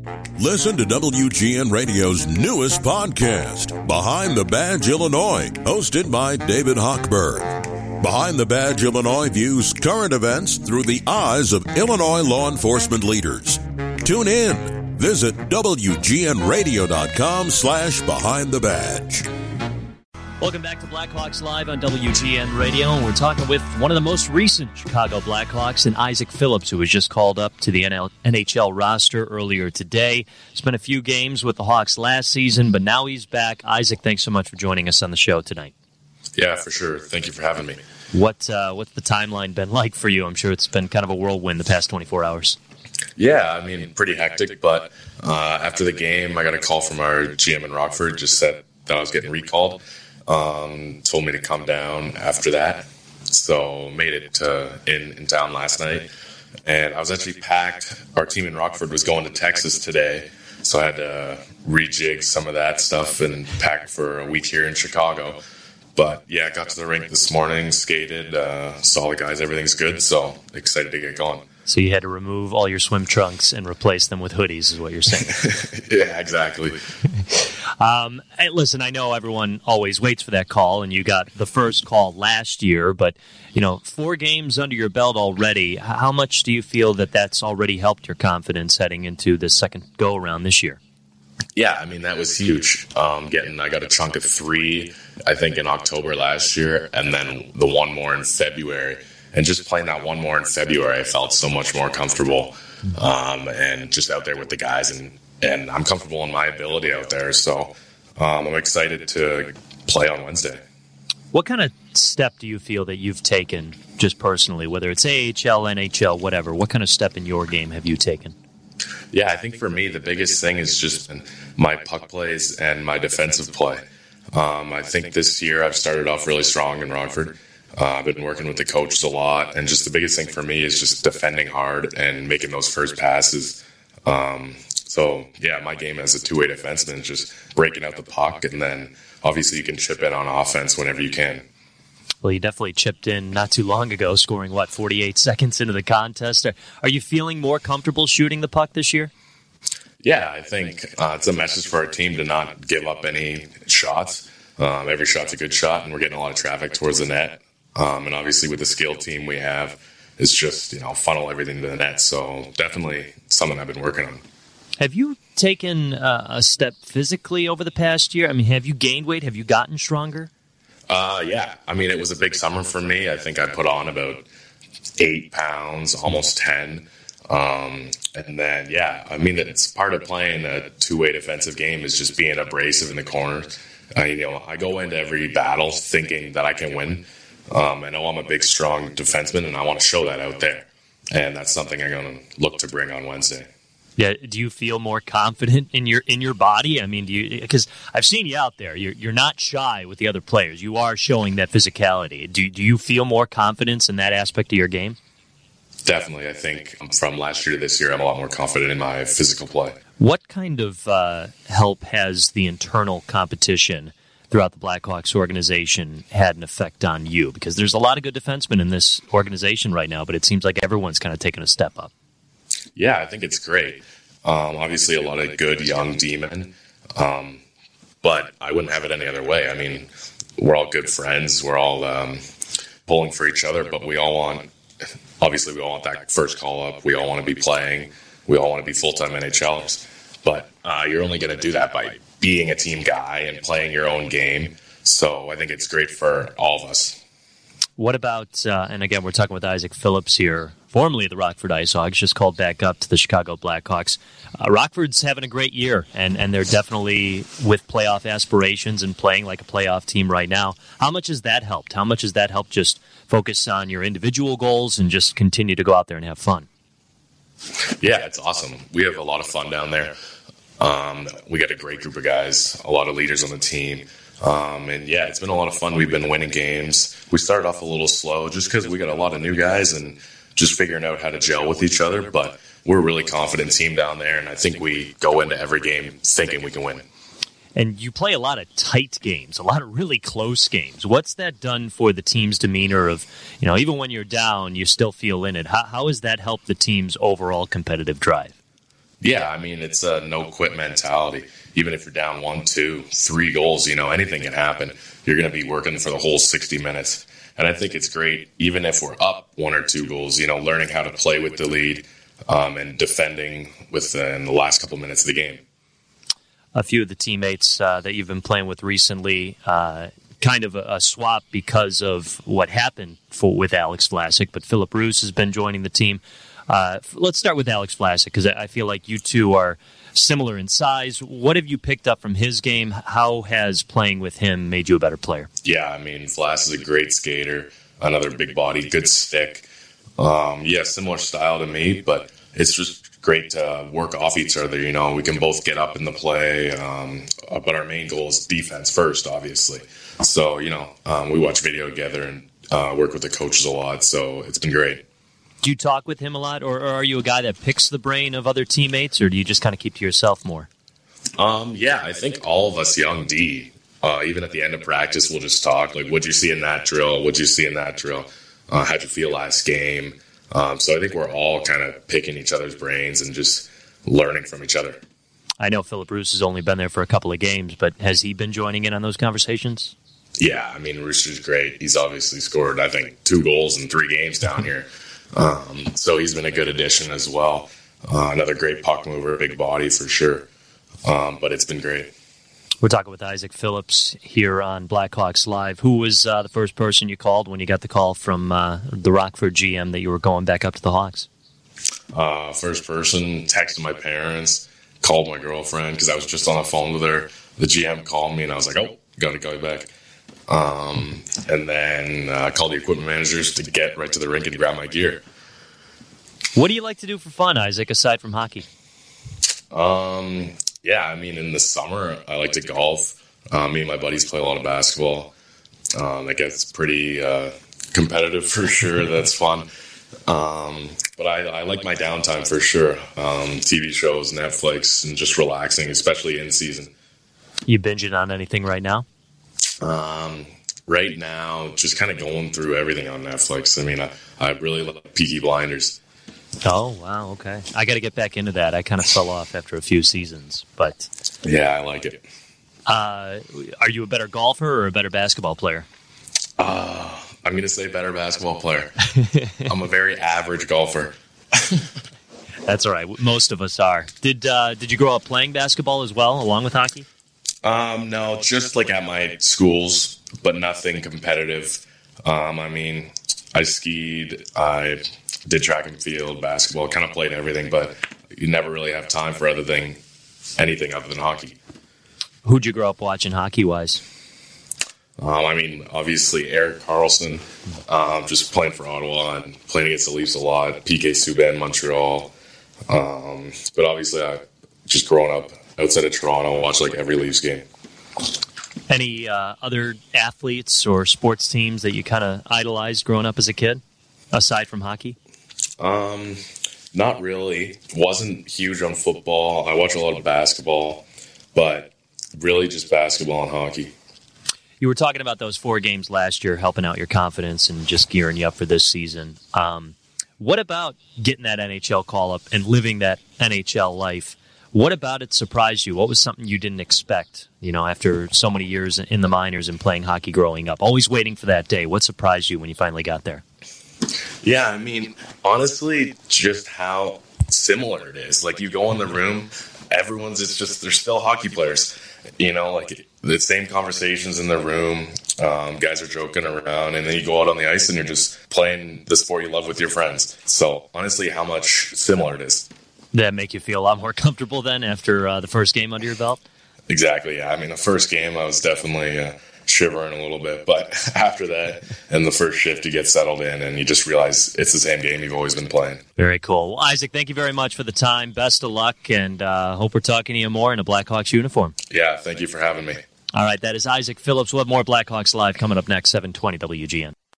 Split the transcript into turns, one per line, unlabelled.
Listen to WGN Radio's newest podcast, Behind the Badge Illinois, hosted by David Hochberg. Behind the Badge Illinois views current events through the eyes of Illinois law enforcement leaders. Tune in. Visit WGNRadio.com/Behind the Badge.
Welcome back to Blackhawks Live on WGN Radio. We're talking with one of the most recent Chicago Blackhawks, and Isaac Phillips, who was just called up to the NHL roster earlier today. Spent a few games with the Hawks last season, but now he's back. Isaac, thanks so much for joining us on the show tonight.
Yeah, for sure. Thank you for having me.
What's the timeline been like for you? I'm sure it's been kind of a whirlwind the past 24 hours.
Yeah, I mean, pretty hectic, but after the game, I got a call from our GM in Rockford, just said that I was getting recalled. Told me to come down after that. So made it in town last night. And I was actually packed. Our team in Rockford was going to Texas today. So I had to rejig some of that stuff and pack for a week here in Chicago. But yeah, I got to the rink this morning, skated, saw the guys, everything's good. So excited to get going.
So you had to remove all your swim trunks and replace them with hoodies, is what you're saying.
Yeah, exactly.
Hey, listen, I know everyone always waits for that call, and you got the first call last year, but 4 games under your belt already. How much do you feel that that's already helped your confidence heading into the second go-around this year?
Yeah, I mean, that was huge. I got a chunk of 3, I think, in October last year, and then the one more in February. And just playing that one more in February, I felt so much more comfortable and just out there with the guys. And I'm comfortable in my ability out there. So I'm excited to play on Wednesday.
What kind of step do you feel that you've taken just personally, whether it's AHL, NHL, whatever? What kind of step in your game have you taken?
Yeah, I think for me, the biggest thing is just my puck plays and my defensive play. I think this year I've started off really strong in Rockford. I've been working with the coaches a lot, and just the biggest thing for me is just defending hard and making those first passes. So, yeah, my game as a two-way defenseman is just breaking out the puck, and then obviously you can chip in on offense whenever you can.
Well, you definitely chipped in not too long ago, scoring, 48 seconds into the contest. Are you feeling more comfortable shooting the puck this year?
Yeah, I think it's a message for our team to not give up any shots. Every shot's a good shot, and we're getting a lot of traffic towards the net. And obviously with the skill team we have, it's just, funnel everything to the net. So definitely something I've been working on.
Have you taken a step physically over the past year? I mean, have you gained weight? Have you gotten stronger?
Yeah. I mean, it was a big summer for me. I think I put on about 8 pounds, almost 10. And then, yeah, I mean, it's part of playing a two-way defensive game is just being abrasive in the corners. I go into every battle thinking that I can win. I know I'm a big, strong defenseman, and I want to show that out there. And that's something I'm going to look to bring on Wednesday.
Yeah, do you feel more confident in your body? I mean, because I've seen you out there. You're not shy with the other players. You are showing that physicality. Do you feel more confidence in that aspect of your game?
Definitely. I think from last year to this year, I'm a lot more confident in my physical play.
What kind of help has the internal competition throughout the Blackhawks organization had an effect on you? Because there's a lot of good defensemen in this organization right now, but it seems like everyone's kind of taking a step up.
Yeah, I think it's great. Obviously, a lot of good young D-men, but I wouldn't have it any other way. I mean, we're all good friends. We're all pulling for each other, but we all want that first call up. We all want to be playing. We all want to be full-time NHLers. But you're only going to do that by being a team guy and playing your own game. So I think it's great for all of us.
What about, and again, we're talking with Isaac Phillips here, formerly the Rockford Ice Hogs, just called back up to the Chicago Blackhawks. Rockford's having a great year, and they're definitely with playoff aspirations and playing like a playoff team right now. How much has that helped? How much has that helped just focus on your individual goals and just continue to go out there and have fun?
Yeah, it's awesome. We have a lot of fun down there. We got a great group of guys, a lot of leaders on the team. And yeah, it's been a lot of fun. We've been winning games. We started off a little slow just because we got a lot of new guys and just figuring out how to gel with each other. But we're a really confident team down there, and I think we go into every game thinking we can win.
And you play a lot of tight games, a lot of really close games. What's that done for the team's demeanor of, even when you're down, you still feel in it? How has that helped the team's overall competitive drive?
Yeah, I mean, it's a no-quit mentality. Even if you're down 1, 2, 3 goals, anything can happen. You're going to be working for the whole 60 minutes. And I think it's great, even if we're up 1 or 2 goals, learning how to play with the lead and defending in the last couple minutes of the game.
A few of the teammates that you've been playing with recently, kind of a swap because of what happened with Alex Vlasic, but Philip Roos has been joining the team. Let's start with Alex Vlasic, because I feel like you two are similar in size. What have you picked up from his game? How has playing with him made you a better player?
Yeah, I mean, Vlas is a great skater, another big body, good stick. Similar style to me, but it's just great to work off each other. We can both get up in the play, but our main goal is defense first, obviously. So, we watch video together and work with the coaches a lot, so it's been great.
Do you talk with him a lot, or are you a guy that picks the brain of other teammates, or do you just kind of keep to yourself more?
I think all of us young D, even at the end of practice, we'll just talk. Like, what'd you see in that drill? What'd you see in that drill? How'd you feel last game? So I think we're all kind of picking each other's brains and just learning from each other.
I know Philip Roos has only been there for a couple of games, but has he been joining in on those conversations?
Yeah, I mean, Rooster's great. He's obviously scored, I think, 2 goals in 3 games down here. So he's been a good addition as well. Another great puck mover, big body for sure. But it's been great.
We're talking with Isaac Phillips here on Blackhawks Live. Who was the first person you called when you got the call from the Rockford GM that you were going back up to the Hawks?
First person, texted my parents, called my girlfriend because I was just on the phone with her. The GM called me and I was like, oh, got to call you back. And then I called the equipment managers to get right to the rink and grab my gear.
What do you like to do for fun, Isaac, aside from hockey?
I mean, in the summer, I like to golf. Me and my buddies play a lot of basketball. That gets pretty competitive for sure. That's fun. But I like my downtime for sure. TV shows, Netflix, and just relaxing, especially in season.
You binging on anything right now?
Right now, just kind of going through everything on Netflix. I mean, I really love Peaky Blinders.
Oh, wow, okay. I got to get back into that. I kind of fell off after a few seasons, but...
Yeah, I like it.
Are you a better golfer or a better basketball player?
I'm going to say better basketball player. I'm a very average golfer.
That's all right. Most of us are. Did you grow up playing basketball as well, along with hockey?
No, just like at my schools, but nothing competitive. I mean, I skied, I did track and field, basketball, kind of played everything, but you never really have time for anything other than hockey.
Who'd you grow up watching hockey-wise?
I mean, obviously Erik Karlsson, just playing for Ottawa and playing against the Leafs a lot, PK Subban, Montreal. But obviously, I just growing up outside of Toronto, watch like every Leafs game.
Any other athletes or sports teams that you kind of idolized growing up as a kid, aside from hockey?
Not really. Wasn't huge on football. I watch a lot of basketball, but really just basketball and hockey.
You were talking about those 4 games last year, helping out your confidence and just gearing you up for this season. What about getting that NHL call-up and living that NHL life? What about it surprised you? What was something you didn't expect, after so many years in the minors and playing hockey growing up? Always waiting for that day. What surprised you when you finally got there?
Yeah, I mean, honestly, just how similar it is. Like, you go in the room, they're still hockey players. Like the same conversations in the room. Guys are joking around, and then you go out on the ice and you're just playing the sport you love with your friends. So, honestly, how much similar it is.
That make you feel a lot more comfortable then after the first game under your belt?
Exactly, yeah. I mean, the first game I was definitely shivering a little bit, but after that and the first shift, you get settled in and you just realize it's the same game you've always been playing.
Very cool. Well, Isaac, thank you very much for the time. Best of luck, and hope we're talking to you more in a Blackhawks uniform.
Yeah, thank you for having me.
All right, that is Isaac Phillips. We'll have more Blackhawks Live coming up next, 720 WGN.